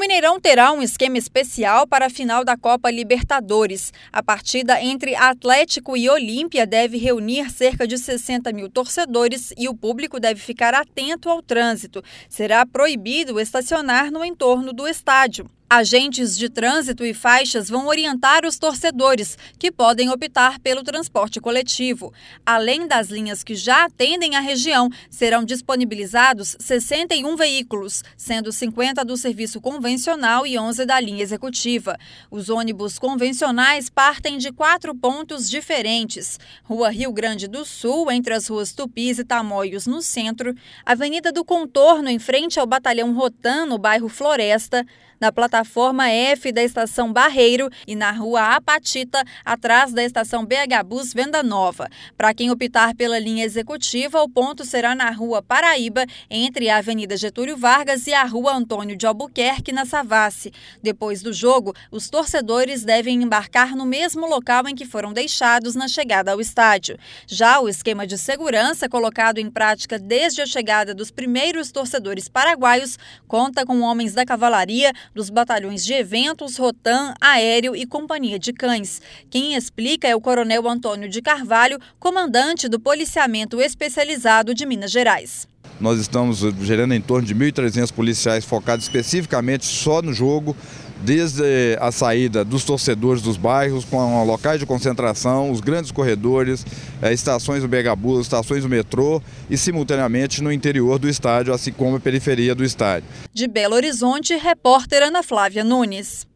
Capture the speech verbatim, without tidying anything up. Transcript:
Mineirão terá um esquema especial para a final da Copa Libertadores. A partida entre Atlético e Olímpia deve reunir cerca de sessenta mil torcedores e o público deve ficar atento ao trânsito. Será proibido estacionar no entorno do estádio. Agentes de trânsito e faixas vão orientar os torcedores, que podem optar pelo transporte coletivo. Além das linhas que já atendem a região, serão disponibilizados sessenta e um veículos, sendo cinquenta do serviço convencional e onze da linha executiva. Os ônibus convencionais partem de quatro pontos diferentes: Rua Rio Grande do Sul, entre as ruas Tupis e Tamoios, no centro; Avenida do Contorno, em frente ao Batalhão Rotan, no bairro Floresta; na plataforma F da estação Barreiro e na rua Apatita, atrás da estação B H Bus Venda Nova. Para quem optar pela linha executiva, o ponto será na rua Paraíba, entre a Avenida Getúlio Vargas e a rua Antônio de Albuquerque, na Savassi. Depois do jogo, os torcedores devem embarcar no mesmo local em que foram deixados na chegada ao estádio. Já o esquema de segurança, colocado em prática desde a chegada dos primeiros torcedores paraguaios, conta com homens da cavalaria, dos batalhões de eventos, Rotan, Aéreo e Companhia de Cães. Quem explica é o Coronel Antônio de Carvalho, comandante do Policiamento Especializado de Minas Gerais. Nós estamos gerando em torno de mil e trezentos policiais focados especificamente só no jogo, desde a saída dos torcedores dos bairros, com locais de concentração, os grandes corredores, estações do B H Bus, estações do metrô e simultaneamente no interior do estádio, assim como a periferia do estádio. De Belo Horizonte, repórter Ana Flávia Nunes.